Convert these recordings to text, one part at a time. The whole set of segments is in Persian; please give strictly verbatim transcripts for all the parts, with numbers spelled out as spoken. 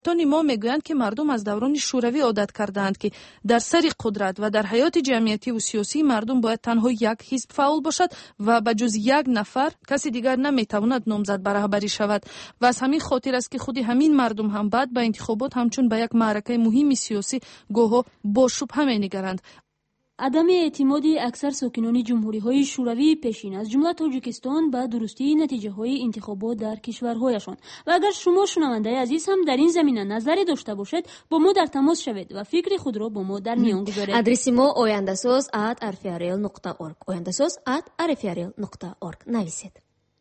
تونی ما میگویند که مردم از دوران شوروی عادت کردند که در سر قدرت و در حیات جمعیتی و سیاسی مردم باید تنها یک حزب فعال باشد و به جز یک نفر کسی دیگر نمیتواند نامزد به رهبری شود و از همین خاطر است که خود همین مردم هم بعد به انتخابات همچون به یک معرکه مهم سیاسی گویا با شبهه می‌نگرند. عدم اعتماد اکثر ساکنان جمهوری‌های شوروی پیشین از جمله تاجیکستان به درستی نتیجه‌های انتخابات در کشورهایشان و اگر شما شنونده عزیز هم در این زمینه نظری داشته باشید با ما در تماس شوید و فکر خود را با ما در میان گذارید. آدرس ما oyandasoz at arfiarel nokta org oyandasoz at arfiarel nokta org نویسید.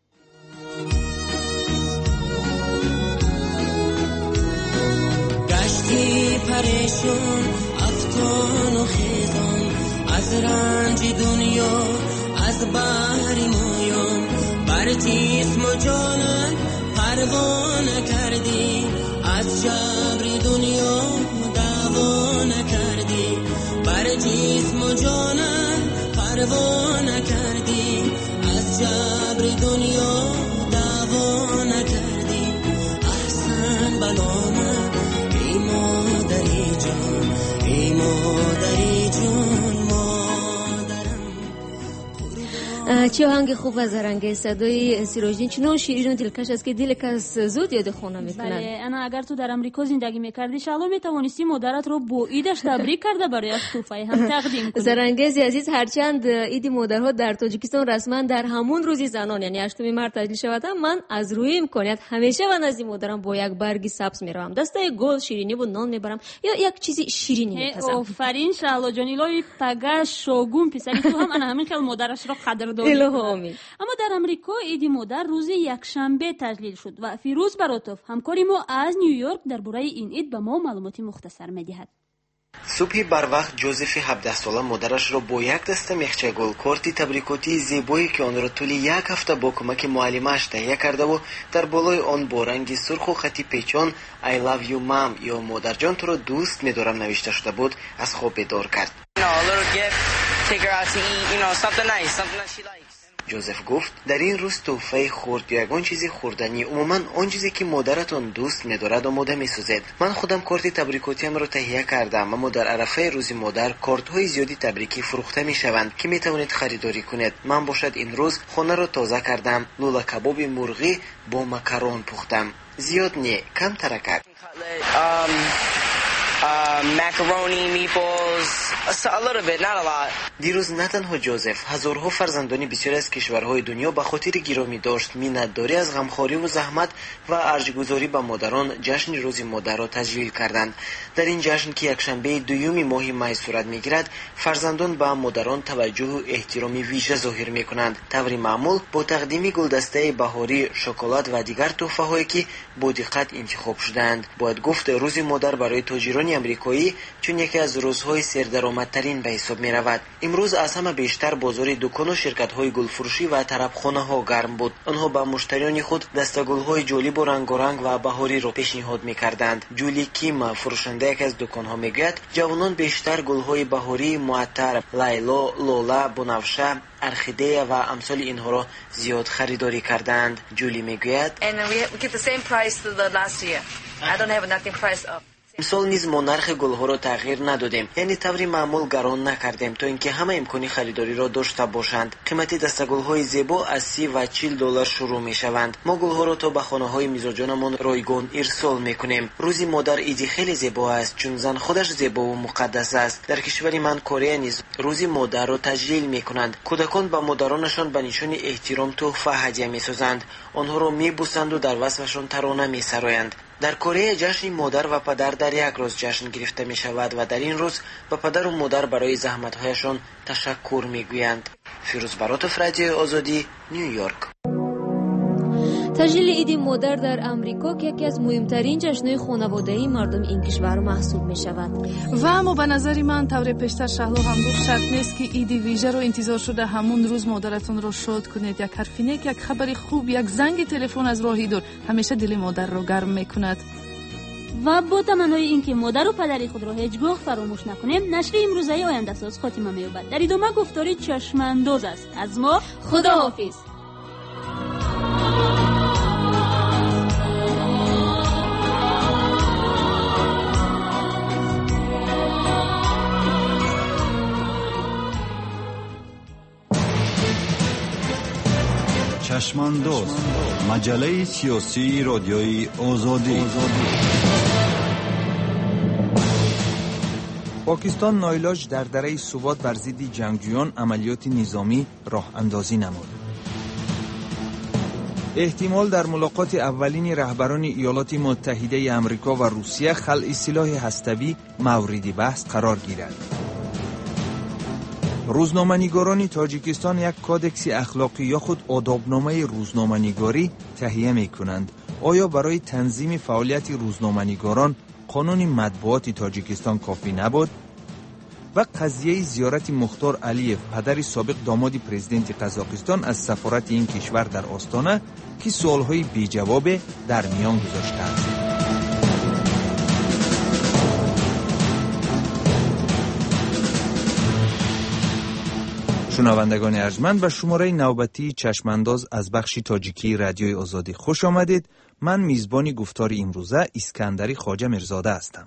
گشتی پریشون افغان و خیزان از رنج دنیا از بحر مویان بر جسم و جانم پروا نکردی از جبر دنیا دعوا نکردی بر جسم و جانم پروا نکردی از جبر دنیا دعوا نکردی احسن بلامه ای مادری جان ای مادری جان چه آهنگ خوب و زرنگه صدای سیروژدین چنان شیرین و دلکش است که دل کس زود یاد خونه میکنه. بله انا اگر تو در امریکا زندگی میکردی شالا میتوانستی مادرت رو با عیدش تبریک کرده برایش تحفه هم تقدیم کنی. زرنگز عزیز هرچند عید مادرها در تاجیکستان رسما در همون روزی زنان یعنی هشتم مارس تجلیل شود من از روی امکانیت همیشه و نزد مادرم با یک برگ سبز میروم دسته گل شیرینی و نان میبرم یا یک چیزی شیرینی میپزم. آفرین شالا جان الهی پگا شوگون پسری تو هم انا همین خیلی مادرش رو قدر آمین. اما در امریکا عید مادر روز یکشنبه تجلیل شد و فیروز براتوف همکاری ما از نیویورک درباره این عید به ما معلومات مختصر میدهد. صبحی بر وقت جوزف هفده ساله مادرش را با یک دسته میخچه گل کارتی تبریکاتی زیبایی که آن را طول یک هفته با کمک معلمش تهیه کرده و در بالای آن با رنگ سرخ و خطی پیچان I love you mom یا مادر جان تو را دوست می‌دارم نوشته شده بود از خواب بیدار کرد. جوزف گفت در این روز تحفه خورد یا یگان چیزی خوردنی عموما آن چیزی که مادرتون دوست می‌دارد آماده می‌سازید. من خودم کارت تبریکاتیم را تهیه کردم اما در عرفه روز مادر کارت‌های زیادی تبریکی فروخته می‌شوند که می‌توانید خریداری کنید. من باشد این روز خانه را تازه کردم، لولا کباب مرغی با ماکارون پختم. زیاد نه، کم ترکت. Uh, macaroni, meatballs, a little bit, not a lot. دیروز نه تنها جوزف هزارها فرزندانی بسیار از کشورهای دنیا به خاطر گرامی داشت مینداری از غمخواری و زحمت و ارجگذاری به مادران جشن روز مادر را تجلیل کردند. در این جشن که یکشنبه دوم ماه می صورت میگیرد فرزندان به مادران توجه و احترام ویژه ظاهر میکنند. طوری معمول با تقدیم گلدسته بهاری، شکلات و دیگر تحفه هایی که با دقت انتخاب شدند. باید گفت روز مادر برای تاجران امریکایی چون یکی از روزهای سردرآمدترین به حساب می رود. امروز از همه بیشتر بازار دکان و شرکت های گلفروشی و طربخانه ها گرم بود. آنها به مشتریان خود دسته گل های جالب و رنگارنگ و بهاری را پیشنهاد می کردند. جولی کیم فروشنده یک از دکان ها می گوید جوانان بیشتر گل های بهاری معطر لیلا، لولا، بنفشه، ارخیده و امثال اینها را زیاد خریداری کردند. جولی می گوید امسال نیز ما نرخ گلها را تغییر ندادیم، یعنی طوری معمول گران نکردیم تا اینکه همه امکانی خریداری را داشته باشند. قیمت دسته گل‌های زیبا از سی و چهل دلار شروع می‌شوند. ما گل‌ها را تا به خانه‌های میزبانمان رایگان ارسال می‌کنیم. روز مادر عیدی خیلی زیبا است چون زن خودش زیبا و مقدس است. در کشور من کره نیز روز مادر را تجلیل می‌کنند. کودکان به مادرانشان به نشان احترام تحفه هدیه می‌سازند. آنها را می‌بوسند و در وصفشان ترانه می‌سرایند. در کره جشن مادر و پدر در یک روز جشن گرفته می شود و در این روز به پدر و مادر برای زحمت‌هایشان تشکر می‌گویند. فیروز براتوف، رادیو آزادی، نیویورک. تجلیل عید مادر در امریکا که یکی از مهمترین جشن‌های خانوادگی مردم این کشور محسوب می‌شود. و اما به نظر من طور پیشتر شهلا هم گفت شرط نیست که عید ویژه رو انتظار شده همون روز مادرتون رو شاد کنید. یک حرفی نیک، یک خبری خوب، یک زنگ تلفن از راهی دور همیشه دل مادر رو گرم می‌کند. و با تمنای اینکه مادر و پدری خود را هیچگاه فراموش نکنیم، نشر امروزه آینده ساز خاتمه می‌یابد. در ادامه گفتاری چشم‌انداز است. از ما خداحافظ. چشمانداز، مجله سیاسی رادیوی آزادی. پاکستان نایلاج در دره سوات بر ضد جنگجویان عملیات نظامی راه اندازی نمود. احتمال در ملاقات اولین رهبران ایالات متحده آمریکا و روسیه خلع سلاح هسته‌ای مورد بحث قرار گیرد. روزنامه‌نگاران تاجیکستان یک کادکس اخلاقی یا خود آدابنامه روزنامه‌نگاری تهیه می‌کنند. آیا برای تنظیم فعالیت روزنامه‌نگاران قانون مطبوعات تاجیکستان کافی نبود؟ و قضیه زیارت مختار علیف، پدر سابق داماد پرزیدنت قزاقستان، از سفارت این کشور در آستانه که سوالهای بی جواب در میان گذاشته است. شنوندگان ارجمند، به شماره نوبتی چشمانداز از بخش تاجیکی رادیوی آزادی خوش آمدید. من میزبان گفتار امروزه اسکندری خواجه مرزاده هستم.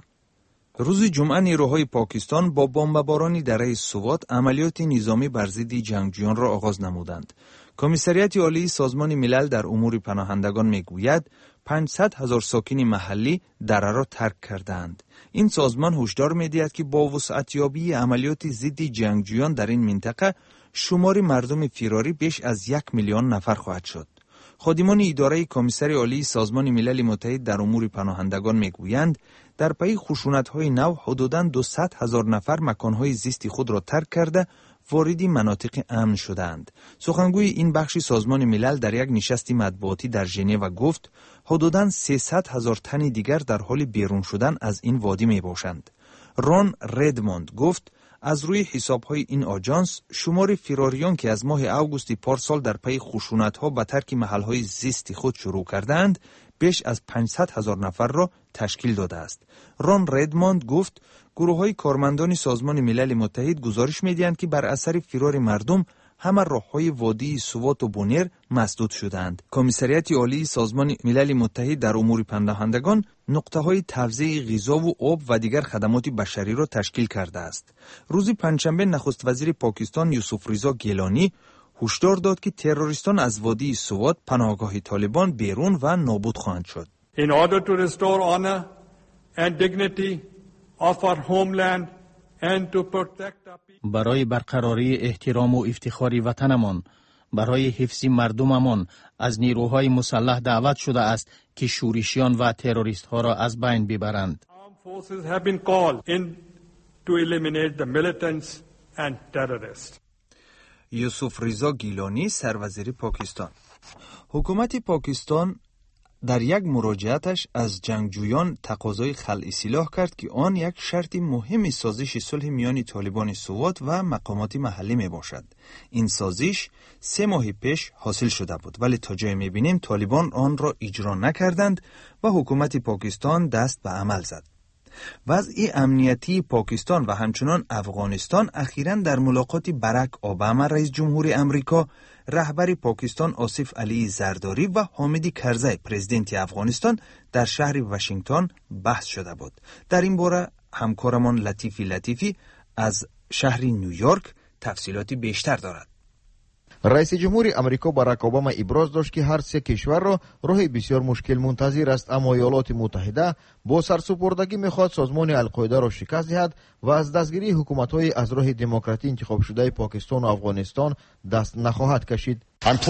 روز جمعه نیروهای پاکستان با بمبارانی دره سوات عملیات نظامی بر ضد جنگجویان را آغاز نمودند. کمیسریات عالی سازمان ملل در امور پناهندگان میگوید پانصد هزار ساکن محلی دره را ترک کردند. این سازمان هشدار می‌دهد که با وسعت‌یابی عملیات ضد جنگجویان در این منطقه شمار مردم فراری بیش از یک میلیون نفر خواهد شد. خادمان اداره کمیسر عالی سازمان ملل متحد در امور پناهندگان میگویند در پی خشونت‌های نو حدوداً دویست هزار نفر مکان‌های زیستی خود را ترک کرده وارد مناطق امن شدند. سخنگوی این بخش سازمان ملل در یک نشست مطبوعاتی در ژنو گفت حدوداً سیصد هزار تن دیگر در حال بیرون شدن از این وادی می باشند. رون ردموند گفت از روی حساب‌های این آژانس شمار فراریان که از ماه اوگوست پارسال در پی خشونت‌ها به ترک محل‌های زیستی خود شروع کردند بیش از پانصد هزار نفر را تشکیل داده است. رون ردموند گفت گروه‌های کارمندان سازمان ملل متحد گزارش می‌دهند که بر اثر فرار مردم همه راه‌های وادی سوات و بونیر مسدود شدند. کمیسریات عالی سازمان ملل متحد در امور پناهندگان نقطه‌های توزیع غذا و آب و دیگر خدمات بشری را تشکیل کرده است. روز پنجشنبه نخست وزیر پاکستان یوسف رضا گیلانی هشدار داد که تروریستان از وادی سوات پناهگاه طالبان بیرون و نابود خواهند شد. In order to restore honor and dignity of our homeland and to protect our people. برای برقراری احترام و افتخار وطنمان، برای حفظ مردممان از نیروهای مسلح دعوت شده است که شورشیان و تروریست ها را از بین ببرند. Armed forces have been called in to eliminate the militants and terrorists. یوسف رضا گیلانی، سروزیر پاکستان. حکومت پاکستان در یک مراجعتش از جنگجویان تقاضای خلع سلاح کرد که آن یک شرط مهم سازش صلح میان طالبان سوات و مقامات محلی می باشد. این سازش سه ماه پیش حاصل شده بود، ولی تا جای می بینیم طالبان آن را اجرا نکردند و حکومت پاکستان دست به عمل زد. وضع امنیتی پاکستان و همچنان افغانستان اخیراً در ملاقات براک اوباما رئیس جمهور امریکا، رهبر پاکستان آصف علی زرداری و حامد کرزی پرزیدنت افغانستان در شهر واشنگتن بحث شده بود. در این باره همکارمان لطیفی لطیفی از شهر نیویورک تفصیلاتی بیشتر دارد. رئیس جمهور امریکا باراک اوباما ابراز داشت که هر سه کشور را راه بسیار مشکل منتظر است، اما ایالات متحده با سرسپردگی میخواد سازمان القاعده را شکست دهد و از دستگیری حکومت‌های از راه دموکراتی انتخاب شده پاکستان و افغانستان دست نخواهد کشید.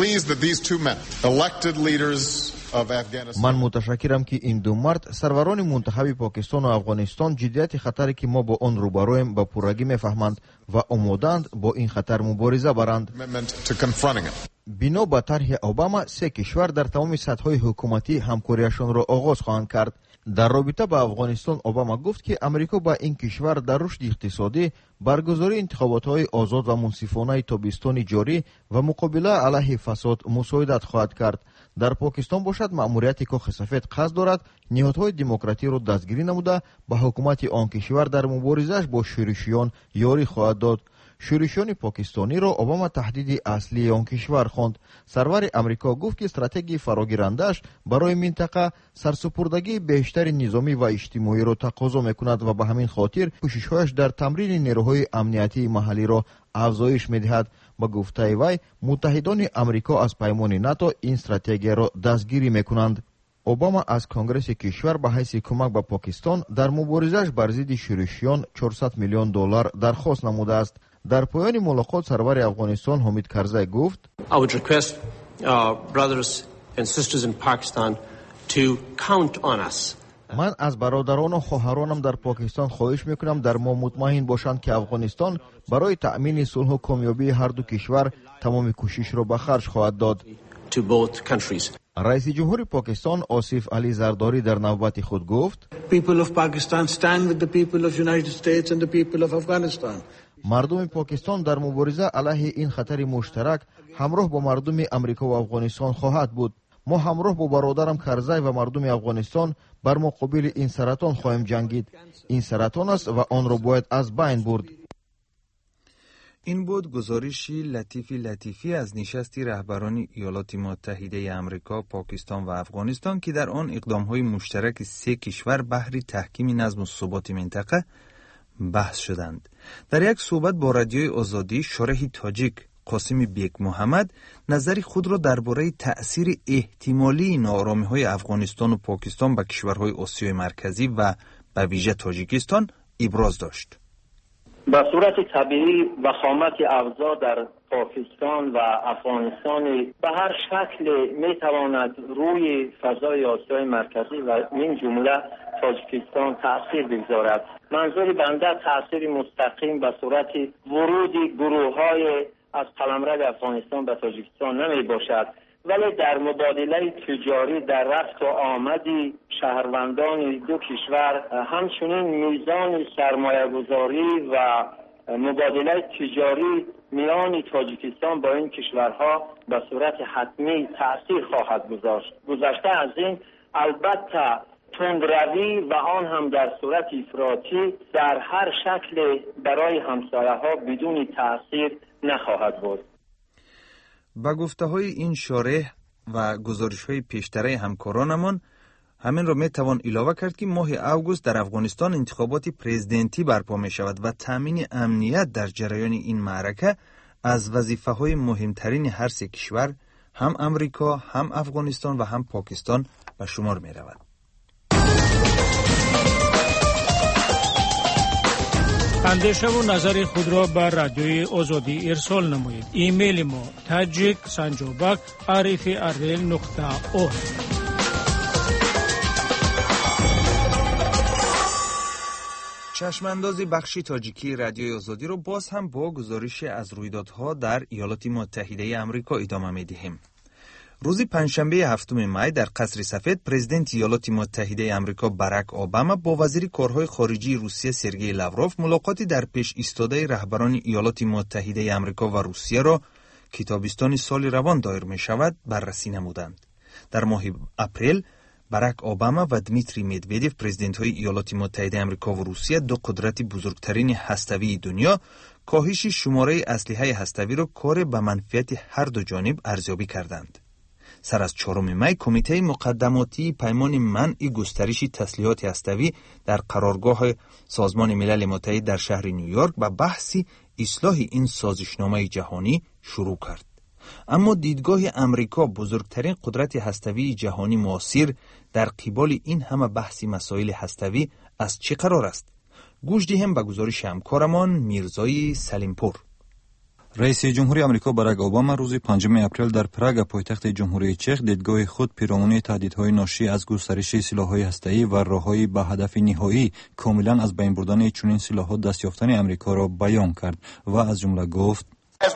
من متشکرم که این دو مرد سروران منتخب پاکستان و افغانستان جدیت خطری که ما با آن روبرویم به پررگی میفهمند و آمادند با این خطر مبارزه برند. بنا به طرح اوباما سه کشور در تمام سطح‌های حکومتی همکاریشان را آغاز خواهند کرد. در رابطه با افغانستان اوباما گفت که امریکا با این کشور در رشد اقتصادی، برگزاری انتخابات‌های آزاد و منصفانه تابستان جاری و مقابله علیه فساد مساعدت خواهد کرد. در پاکستان باشد مأموریت کاخ سفید قصد دارد نهادهای دموکراتی را دستگیری نموده به حکومت آن کشور در مبارزه‌اش با شورشیان یاری خواهد داد. شورشیان پاکستانی را اوباما تهدید اصلی آن کشور خواند. سرور امریکا گفت که استراتژی فراگیرنده‌اش برای منطقه سرسپردگی بیشتر نظامی و اجتماعی را تقاضا می‌کند و به همین خاطر کوشش‌هایش در تمرین نیروهای امنیتی محلی را افزایش می‌دهد. با گفته وی متحدان امریکا از پیمان ناتو این استراتژی را دستگیری میکنند. اوباما از کنگرس کشور به حیث کمک به پاکستان در مبارزه‌اش بر ضد شورشیان چهارصد میلیون دلار درخواست نموده است. در پایان ملاقات سرور افغانستان حمید کرزی گفت: I would request our brothers and sisters in Pakistan to count on us. من از برادران و خواهرانم در پاکستان خواهش میکنم در ما مطمئن باشند که افغانستان برای تأمین صلح و کامیابی هر دو کشور تمام کوشش را به خرج خواهد داد. To both countries. رئیس جمهور پاکستان آصف علی زرداری در نوبت خود گفت: People of Pakistan stand with the people of United States and the people of Afghanistan. مردم پاکستان در مبارزه علیه این خطر مشترک همراه با مردم امریکا و افغانستان خواهد بود. ما همراه با برادرم کرزی و مردم افغانستان بر مقابل این سرطان خواهیم جنگید. این سرطان است و آن را باید از بین برد. این بود گزارشی لطیفی لطیفی از نشستی رهبران ایالات متحده آمریکا، پاکستان و افغانستان که در آن اقدام‌های مشترک سه کشور بهر تحکیم نظم و ثبات منطقه بحث شدند. در یک صحبت با رادیوی آزادی، شارح تاجیک قاسم بیگ محمد نظری خود را درباره تأثیر احتمالی ناآرامی‌های افغانستان و پاکستان به کشورهای آسیای مرکزی و به ویژه تاجیکستان ابراز داشت. به صورت طبیعی وخامت اوضاع در پاکستان و افغانستان به هر شکل میتواند روی فضای آسیای مرکزی و این جمله تاجیکستان تأثیر بگذارد. منظور بنده تأثیر مستقیم به صورت ورود گروه‌های از قلمرو افغانستان به تاجیکستان نمی باشد، ولی در مبادله تجاری در رفت و آمدی شهروندان دو کشور، همچنین میزان سرمایه گذاری و مبادله تجاری میان تاجیکستان با این کشورها به صورت حتمی تأثیر خواهد گذاشت. گذشته از این البته تندروی و آن هم در صورت افراطی در هر شکل برای همسایه ها بدون تأثیر نخواهد بود. با گفته های این شارح و گزارش های پیشتره همکارانمان همین را می توان علاوه کرد که ماه اوگوست در افغانستان انتخابات پرزیدنتی برپا می شود و تامین امنیت در جریان این معرکه از وظیفه های مهمترین هر سه کشور، هم امریکا، هم افغانستان و هم پاکستان به شمار می رود. اندیشه و نظر خود را بر رادیوی آزادی ارسال نمایید. ایمیل ما تاجیک سنجوبک آر اف ار ال نقطه او. چشمانداز بخشی تاجیکی رادیوی آزادی را باز هم با گزارش از رویدادها در ایالات متحده آمریکا ادامه می‌دهیم. روز پنجشنبه هفتم می در قصر سفید پرزیدنت ایالات متحده آمریکا باراک اوباما با وزیر کارهای خارجی روسیه سرگئی لاوروف ملاقاتی در پیش ایستاده رهبران ایالات متحده آمریکا و روسیه را که تابستان سال روان دایر می شود بررسی نمودند. در ماه اپریل باراک اوباما و دمیتری مدودیف پرزیدنت های ایالات متحده آمریکا و روسیه، دو قدرت بزرگترین هسته‌ای دنیا، کاهش شماره اسلحه هسته‌ای را کار به منفعت هر دو جانب ارزیابی کردند. سر از چهارم می کمیته مقدماتی پیمان منع گسترش تسلیحات هسته‌ای در قرارگاه سازمان ملل متحد در شهر نیویورک به بحث اصلاح این سازشنامه جهانی شروع کرد. اما دیدگاه امریکا، بزرگترین قدرت هسته‌ای جهانی معاصر، در قبال این همه بحث مسائل هسته‌ای از چه قرار است؟ گوش دهیم به گزارش همکارمان میرزای سلیمپور. رئیس جمهوری آمریکا باراک اوباما روز پنجم اپریل در پراگ پایتخت جمهوری چک دیدگاه خود پیرامون تهدیدهای ناشی از گسترش سلاح‌های هسته‌ای و راه‌های به هدف نهایی کاملا از بین بردن چنین سلاح‌ها دستیافتن آمریکا را بیان کرد و از جمله گفت: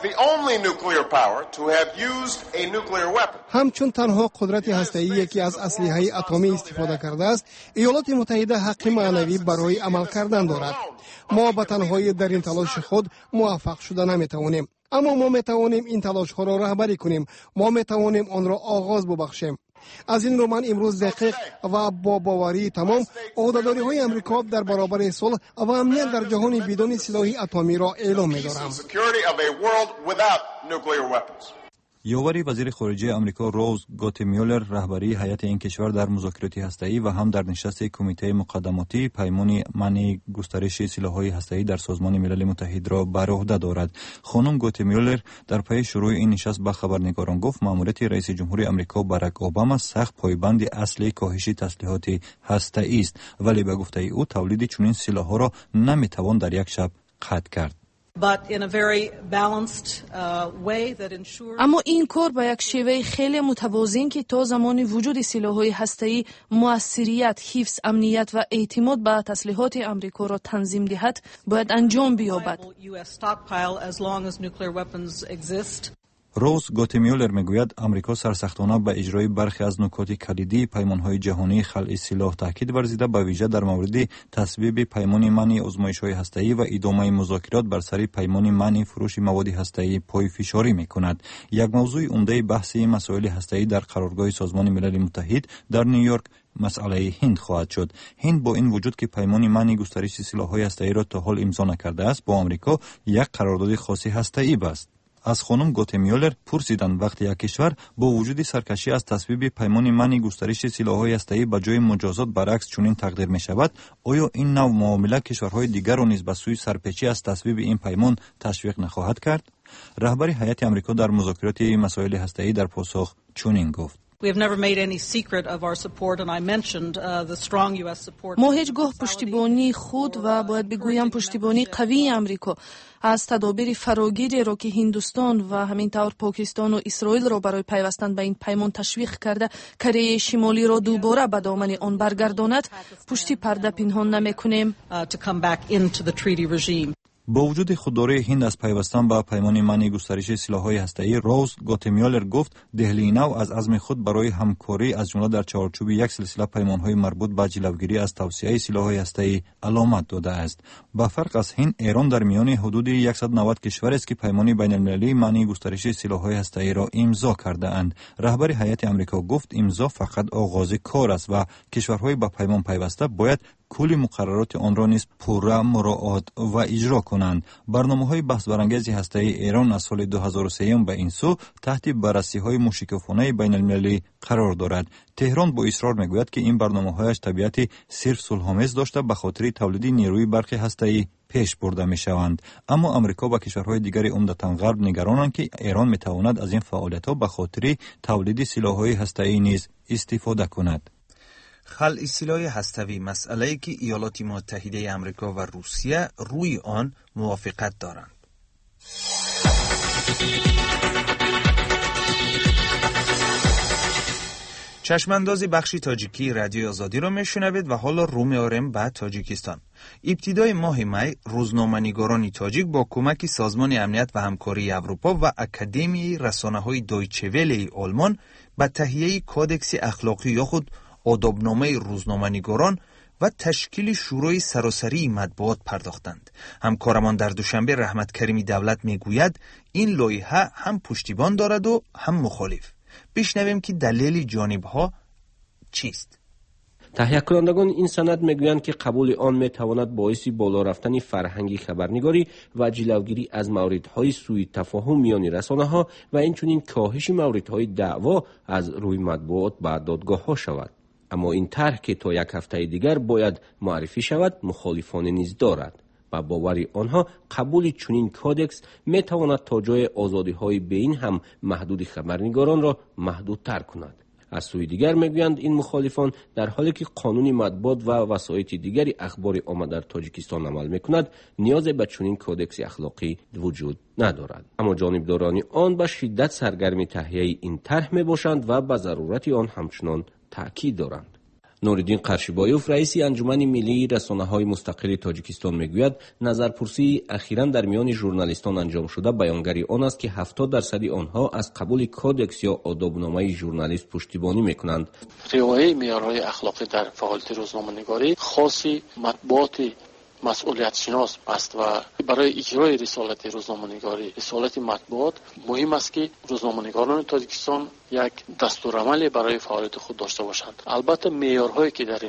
همچون تنها قدرت هسته‌ای که از اسلحه اتمی استفاده کرده است، ایالات متحده حق معنوی برای عمل کردن دارد. ما به تنهایی در این تلاش خود موفق شده نمیتوانیم، اما ما میتوانیم این تلاش ها را رهبری کنیم. ما میتوانیم آن را آغاز ببخشیم. از این رو من امروز دقیق و با باوری تمام عهده‌داری های امریکا در برابر صلح و امنیت در جهان بدون سلاح اتمی را اعلام می‌دارم. یاوری وزیر خارجه آمریکا روز گوتمیولر رهبری هیئت این کشور در مذاکرات هسته‌ای و هم در نشست کمیته مقدماتی پیمان منع گسترش سلاح‌های هسته‌ای در سازمان ملل متحد را بر عهده دارد. خانم گوتمیولر در پی شروع این نشست به خبرنگاران گفت ماموریت رئیس جمهور آمریکا باراک اوباما سخت پایبند اصلی کاهش تسلیحات هسته‌ای است، ولی به گفته او تولید چنین سلاح‌ها را نمی‌توان در یک شب قطع کرد. اما این کار با یک شیوه خیلی متوازن که تا زمان وجود سلاح‌های هسته‌ای موثریت، حفظ امنیت و اعتماد به تسلیحات آمریکا را تنظیم دهد باید انجام بیابد. روز گوتمیولر میگوید آمریکا سرسختانه به اجرای برخی از نکات کلیدی پیمان‌های جهانی خلع سلاح تاکید ورزیده، به ویژه در مورد تصویب پیمان منع آزمایش‌های هسته‌ای و ادامه مذاکرات بر سر پیمان منع فروش مواد هسته‌ای پای فشاری می‌کند. یک موضوع عمده بحث مسائل هسته‌ای در قرارگاه سازمان ملل متحد در نیویورک مسئله هند خواهد شد. هند با این وجود که پیمان منع گسترش سلاح‌های هسته‌ای را تا حال امضا نکرده است، با آمریکا یک قرارداد خاصی هسته‌ای بست. از خانم گوتمیولر پرسیدند وقتی یک کشور با وجود سرکشی از تصویب پیمان منع گسترش سلاح‌های هسته‌ای به جای مجازات برعکس چنین تقدیر می‌شود، آیا این نوع معامله کشورهای دیگر را نیز به سوی سرپیچی از تصویب این پیمان تشویق نخواهد کرد؟ رهبر هیئت آمریکا در مذاکرات مسائل هسته‌ای در پاسخ چنین گفت: ما هیچگاه پشتیبانی خود و باید بگویم پشتیبانی قوی آمریکا از تدابیر فراگیری را که هندوستان و همینطور پاکستان و اسرائیل را برای پیوستن به این پیمان تشویق کرده کره شمالی را دوباره به دامن آن برگرداند پشت پرده پنهان نمی‌کنیم. با وجود خودداری هند از پیوستن به پیمان منع گسترش سلاح‌های هسته‌ای، روز گوتمیولر گفت دهلی نو از عزم خود برای همکاری از جمله در چارچوب یک سلسله پیمان‌های مربوط به جلوگیری از توسعه سلاح‌های هسته‌ای علامت داده است. با فرق از هند، ایران در میان حدود صد و نود کشور است که پیمان بین‌المللی منع گسترش سلاح‌های هسته‌ای را امضا کرده اند. رهبر هیئت آمریکا گفت امضا فقط آغاز کار است و کشورهای به پیمان پیوسته باید کل مقررات آن را نیز پورا مراعات و اجرا کنند. برنامه‌های بحث برانگیز هسته‌ای ایران از سال دو هزار و سه به این سو تحت بررسی‌های موشکافانه بین‌المللی قرار دارد. تهران با اصرار میگوید که این برنامه‌هایش طبیعت صرف صلح‌آمیز داشته به خاطر تولید نیروی برق هسته‌ای پیش برده می‌شوند. اما آمریکا و کشورهای دیگر عمدتاً غرب نگرانند که ایران می‌تواند از این فعالیت‌ها به خاطر تولید سلاح‌های هسته‌ای نیز استفاده کند. خلع سلاح هسته‌ای مسئله‌ای که ایالات متحده آمریکا و روسیه روی آن موافقت دارند. چشمانداز بخش تاجیکی رادیو آزادی را میشنوید و حالا رو می‌آوریم به تاجیکستان. ابتدای ماه می روزنامه‌نگاران تاجیک با کمک سازمان امنیت و همکاری اروپا و اکادمی رسانه‌های دویچه وله آلمان به تهیه کودکس اخلاقی یا خود آدابنامه روزنامه‌نگاران و تشکیل شورای سراسری مطبوعات پرداختند. همکارمان در دوشنبه رحمت کریمی دولت میگوید این لایحه هم پشتیبان دارد و هم مخالف. بشنویم که دلیل جانبها چیست. تهیه کنندگان این سند میگویند که قبول آن میتواند باعث بالا رفتن فرهنگ خبرنگاری و جلوگیری از موردهای سوء تفاهم میان رسانه‌ها و اینچنین کاهش موردهای دعوا از روی مطبوعات به دادگاه‌ها شود. اما این طرح که تا یک هفته دیگر باید معرفی شود مخالفان نیز دارد. و باوری آنها قبول چنین کودکس میتواند تا جای آزادی‌های بین هم محدود خبرنگاران را محدودتر کند. از سوی دیگر میگویند این مخالفان در حالی که قانون مطبوعات و وسایط دیگری اخبار آمده در تاجیکستان عمل میکند نیاز به چنین کودکس اخلاقی وجود ندارد. اما جانبداران آن به شدت سرگرم تهیه این طرح میباشند و به ضرورت آن همچنان تاکید دارند. نوردین قرشیبایوف رئیس انجمن ملی رسانه‌های مستقل تاجیکستان میگوید نظرپرسی اخیراً در میان ژورنالیستان انجام شده بیانگری آن است که هفتاد درصد آنها از قبول کودکس یا آدابنامه ژورنالیست پشتیبانی میکنند. رعایت معیارهای اخلاقی در فعالیت روزنامه‌نگاری خاصی مطبوعات مسئولیت شناس است و برای اجرای رسالت روزنامه‌نگاری رسالت مطبوعات مهم است که روزنامه‌نگاران تاجیکستان یک دستورالعمل برای فعالیت خود داشته باشند. البته معیارهایی که در این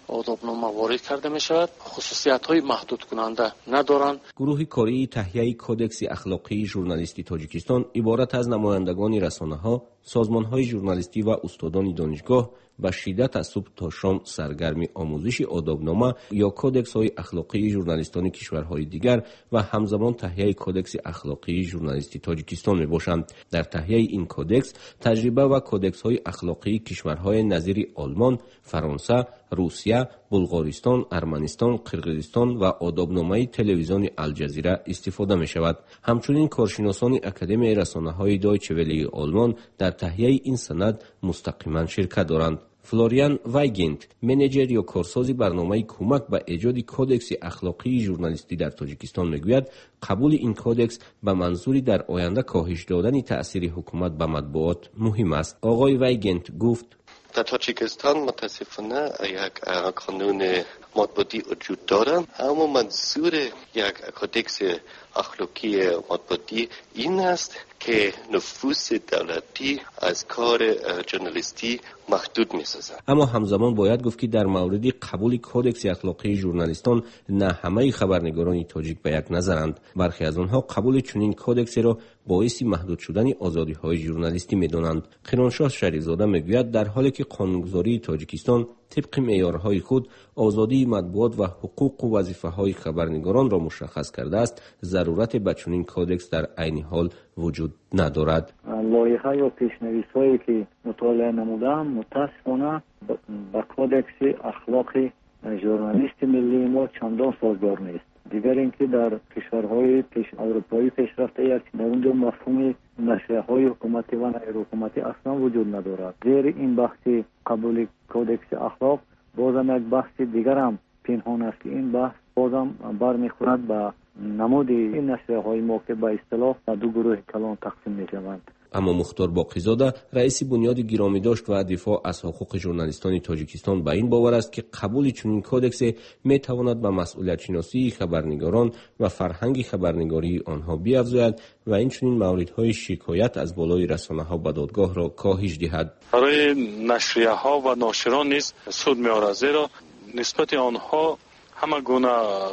آدابنامه وارد کرده می شود. خصوصیت های محدود کننده ندارند. گروه کاری تهیه کودکس اخلاقی ژورنالیستی تاجیکستان عبارت از نمایندگان رسانه‌ها، سازمان‌های ژورنالیستی و استادان دانشگاه به شدت از صبح تا شام سرگرم آموزش آدابنامه یا کودکس‌های اخلاقی ژورنالیستان کشورهای دیگر و همزمان تهیه کودکس اخلاقی ژورنالیستی تاجیکستان میباشند. در تهیه این کودکس تجربه و کودکس‌های اخلاقی کشورهای نظیر آلمان، فرانسه، روسیه، بلغارستان، ارمنستان، قرقیزستان و آدابنامه تلویزیون الجزیره استفاده می شود. همچنین کارشناسان اکادمی رسانه‌های دایچه وله آلمان در تهیه این سند مستقیما شرکت دارند. فلوریان وایگنت، منیجر یا کارساز برنامه کمک به ایجاد کودکس اخلاقی ژورنالیستی در تاجیکستان میگوید قبول این کودکس به منظوری در آینده کاهش دادن تأثیر حکومت به مطبوعات مهم است. آقای وایگنت گفت: در تاجیکستان متاسفانه یک قانون مطبوعاتی وجود دارد، اما منظور یک کودکس اخلاقی مطبوعاتی این است که نفوذ دولتی از کار ژورنالیستی محدود می‌سازد. اما همزمان باید گفت که در مورد قبول کودکس اخلاقی ژورنالیستان نه همه خبرنگاران تاجیک به یک نظرند. برخی از آنها قبول چنین کودکسی را باعث محدود شدن آزادی‌های ژورنالیستی می‌دانند. قیرانشاه شریف‌زاده می‌گوید در حالی که قانونگذاری تاجیکستان طبق معیارهای خود آزادی مطبوعات و حقوق و وظیفه‌های خبرنگاران را مشخص کرده است، ضرورت به چنین کودکس در عین حال وجود ندارد. لایحه یا پیشنویس‌هایی که مطالعه نمودم متأسفانه با کودکس اخلاق ژورنالیست ملی ما چندان سازگار نیست. دیگر اینکه در کشورهای پیش اروپایی پیشرفته یک در اونجا مفهوم نشریه‌های حکومتی و غیر حکومتی اصلا وجود ندارد. زیر این بحث قبول کودکس اخلاق بازم یک بحث دیگر هم پنهان است که این بحث بازم برمیخورد به نمود این نشریه‌های ما که به اصطلاح دو گروه کلان تقسیم می‌شوند. اما مختار باقی‌زاده رئیس بنیاد گرامی داشت و دفاع از حقوق ژورنالیستان تاجیکستان به این باور است که قبول چنین کودکس میتواند به مسئولیت شناسی خبرنگاران و فرهنگ خبرنگاری آنها بیافزاید و این چنین موردهای شکایت از بالای رسانه‌ها به دادگاه را کاهش دهد. برای نشریه‌ها و ناشران نیز سود می‌آورد، زیرا نسبت آنها همه گونه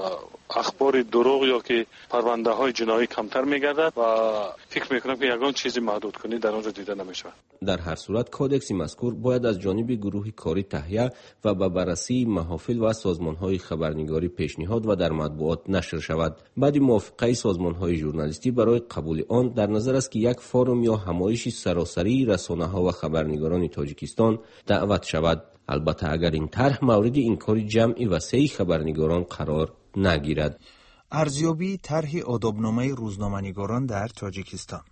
اخبار دروغ یا که پرونده های جنایی کمتر میگردد و فکر میکنم که یگان چیزی محدود کنی در آنجا دیده نمیشود. در هر صورت کودکس مذکور باید از جانب گروه کاری تهیه و به بررسی محافل و سازمان های خبرنگاری پیشنهاد و در مطبوعات نشر شود. بعد موافقه سازمان های ژورنالیستی برای قبول آن در نظر است که یک فورم یا همایش سراسری رسانه ها و خبرنگاران تاجیکستان دعوت شود. البته اگر این طرح مورد انکار جمعی وسیع خبرنگاران قرار نگیرد. ارزیابی طرح آدابنامه روزنامه‌نگاران در تاجیکستان.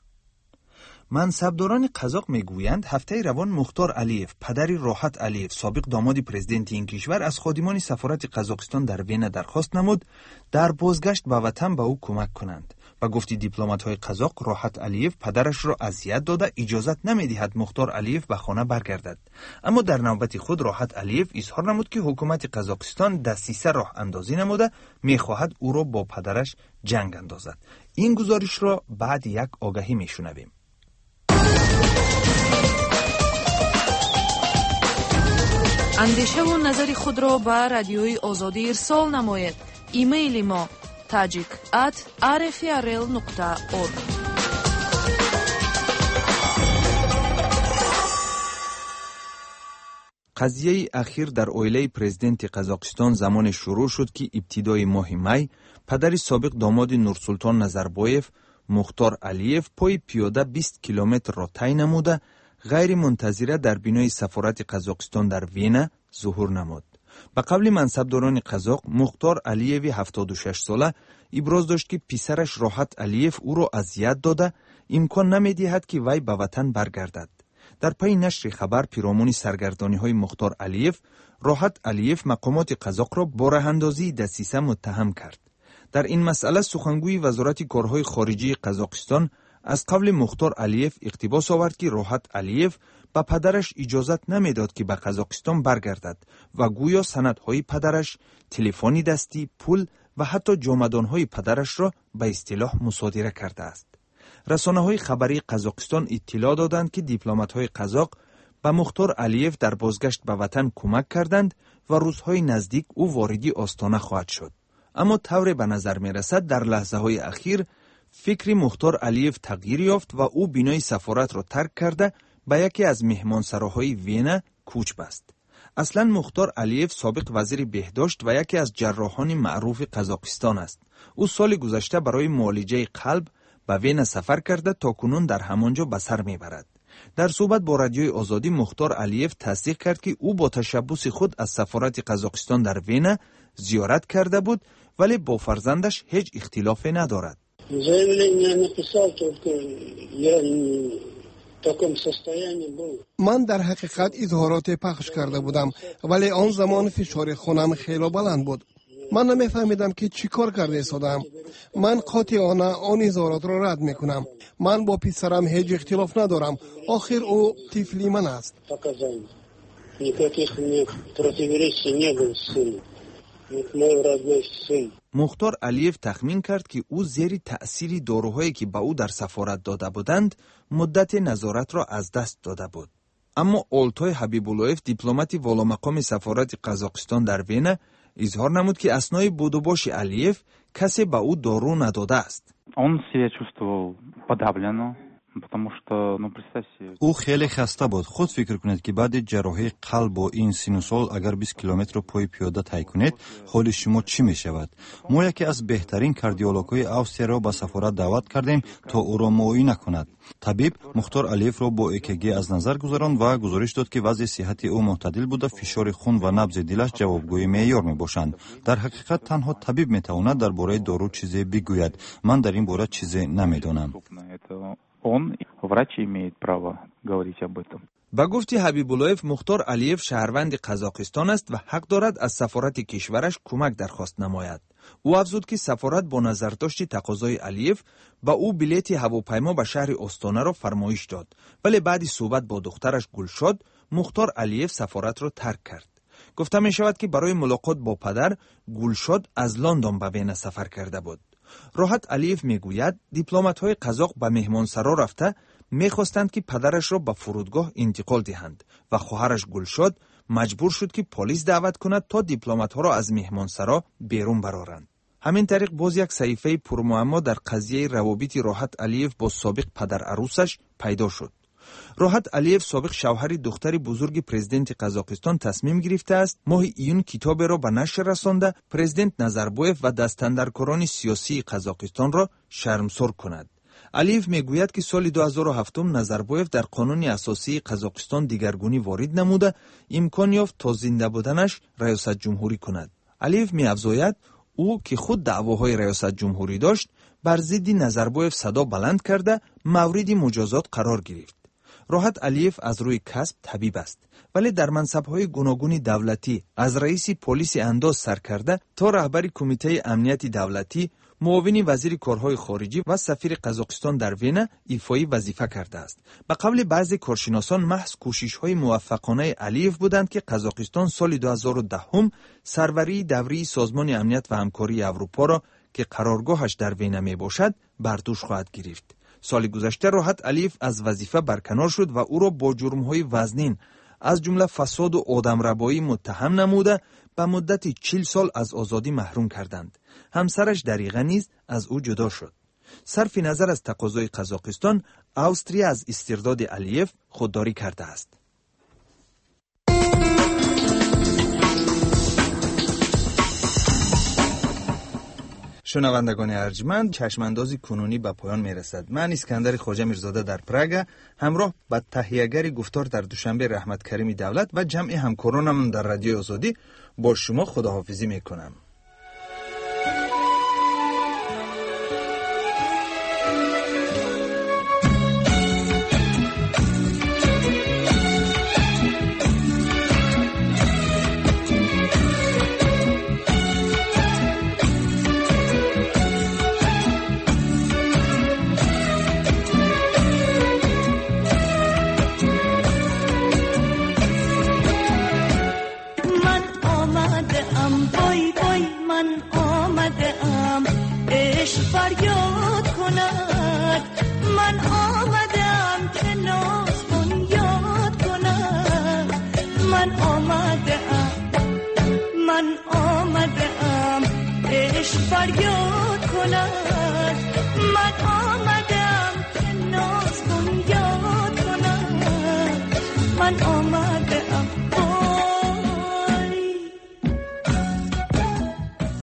منصبداران قزاق میگویند هفته روان مختار علیف، پدر راحت علیف، سابق داماد پرزیدنت این کشور، از خادمان سفارت قزاقستان در وین درخواست نمود در بازگشت به وطن به او کمک کنند. و گفتی دیپلمات‌های قزاق راحت علیف پدرش را اذیت داده اجازت نمیدهد مختار علیف به خانه برگردد. اما در نوبت خود راحت علیف اظهار نمود که حکومت قزاقستان دسیسه راه اندازی نموده میخواهد او را با پدرش جنگ اندازد. این گزارش را بعد یک آگهی میشنویم. اندیشه و نظر خود را به رادیوی آزادی ارسال نماید. ایمیل ما tajik at r f r l nokta org. قضیه اخیر در اویله پرزیدنت قزاقستان زمان شروع شد که ابتدای ماه می پدر سابق داماد نورسلطان نظربایف مختار علیف پای پیاده بیست کیلومتر را طی نموده غیر منتظره در بینای سفارت قزاقستان در وینا ظهور نمود. به قبل منصبداران قزاق مختار علیف هفتاد و شش ساله ابراز داشت که پسرش راحت علیف او را اذیت داده امکان نمیدهد که وی به وطن برگردد. در پی نشر خبر پیرامون سرگردانی های مختار علیف، راحت علیف مقامات قزاق را با راه اندازی دسیسه متهم کرد. در این مسئله سخنگوی وزارت کارهای خارجی قزاقستان از قبل مختار علیف اقتباس آورد که راحت علیف به پدرش اجازت نمیداد که به قزاقستان برگردد و گویا سندهای پدرش، تلفنی دستی، پول و حتی جامدانهای پدرش را به اصطلاح مصادره کرده است. رسانه‌های خبری قزاقستان اطلاع دادند که دیپلمات‌های قزاق به مختار علیف در بازگشت به وطن کمک کردند و روزهای نزدیک او واردی آستانه خواهد شد. اما طور به نظر می رسد در لحظه های اخیر فکر مختار علیف تغییر یافت و او بینای سفارت را ترک کرده به یکی از مهمانسراهای وینا کوچ بست. اصلا مختار علیف سابق وزیر بهداشت و یکی از جراحان معروف قزاقستان است. او سال گذشته برای معالجه قلب به وینا سفر کرده تا کنون در همانجا به سر میبرد. در صحبت با رادیوی آزادی مختار علیف تصدیق کرد که او با تشبث خود از سفارت قزاقستان در وینا زیارت کرده بود ولی با فرزندش هیچ اختلافی ندارد. من در حقیقت اظهارات پخش کرده بودم ولی آن زمان فشار خونم خیلی بلند بود. من نمیفهمیدم که چی کار کرده ایستادم. من قاطعانه آن اظهارات را رد میکنم. من با پسرم هیچ اختلاف ندارم. آخر او طفلی من است. مختار علیف تخمین کرد که او زیر تأثیر داروهایی که به او در سفارت داده بودند مدت نظارت را از دست داده بود. اما اولتای حبیب‌اللهیف دیپلمات والامقام سفارت قزاقستان در وینا اظهار نمود که اثنای بود و باش علیف کسی به او دارو نداده است. او خیلی خسته بود. خود فکر کنید که بعد جراحی قلب با این سینوسول اگر بیست کیلومتر پای پیاده طی کنید حال شما چی می شود؟ ما یکی از بهترین کاردیولوژهای آستریا را به سفارت دعوت کردیم تا او را معاینه کند. طبیب مختار علیف را با اکگی از نظر گذراند و گزارش داد که وضع صحت او معتدل بوده، فشار خون و نبض دلش جوابگوی معیار می باشند. در حقیقت تنها طبیب می تواند درباره دارو چیزی بگوید. من در این باره چیزی نمیدانم. Он, врач, имеет право говорить об этом. با گفتی حبیب‌اللهیف مختار علیف شهروند قزاقستان است و حق دارد از سفارت کشورش کمک درخواست نماید. او افزود که سفارت با نظرداشت تقاضای علیف با او بلیت هواپیما به شهر استانه را فرمایش داد، ولی بعد صحبت با دخترش گلشاد مختار علیف سفارت را ترک کرد. گفته می شود که برای ملاقات با پدر گلشاد از لندن به وینا سفر کرده بود. راحت علیف میگوید دیپلمات‌های قزاق به مهمانسرا رفته میخواستند که پدرش را به فرودگاه انتقال دهند و خواهرش گلشاد مجبور شد که پلیس دعوت کند تا دیپلمات‌ها را از مهمانسرا بیرون برارند. همین طریق باز یک صحیفه پرمعما در قضیه روابط راحت علیف با سابق پدر عروسش پیدا شد. راحت علیف سابق شوهر دختر بزرگ پرزیدنت قزاقستان تصمیم گرفته است ماه ایون کتاب را به نشر رسانده پرزیدنت نظربایف و دستاندرکاران سیاسی قزاقستان را شرمسار کند. علیف میگوید که سال دو هزار و هفت نظربایف در قانون اساسی قزاقستان دیگرگونی وارد نموده امکان یافت تا زنده بودنش ریاست جمهوری کند. علیف می‌افزاید او که خود دعواهای ریاست جمهوری داشت بر ضد نظربایف صدا بلند کرده مورد مجازات قرار گرفت. راحت علیف از روی کسب طبیب است ولی در منصب‌های گوناگون دولتی از رئیس پلیس انداز سر کرده تا رهبر کمیته امنیت دولتی، معاون وزیر کارهای خارجی و سفیر قزاقستان در وینا ایفای وظیفه کرده است. به قول بعضی کارشناسان محض کوشش‌های موفقانه علیف بودند که قزاقستان سال دو هزار و ده سروری دوری سازمان امنیت و همکاری اروپا را که قرارگاهش در وینا میباشد بر دوش خواهد گرفت. سال گذشته راحت علیف از وظیفه برکنار شد و او را با جرم‌های وزنین از جمله فساد و آدمربایی متهم نموده به مدت چهل سال از آزادی محروم کردند. همسرش دریغه نیز از او جدا شد. صرف نظر از تقاضای قزاقستان، استرالیا از استرداد علیف خودداری کرده است. شنوندگان ارجمند، چشماندازی کنونی به پایان میرسد. من اسکندر خواجه میرزاده در پراگ همراه با تهیه‌گر گفتار در دوشنبه رحمت کریم دولت و جمع همکارانم در رادیوی آزادی با شما خداحافظی میکنم. Boy, boy. فریاد کند من آمده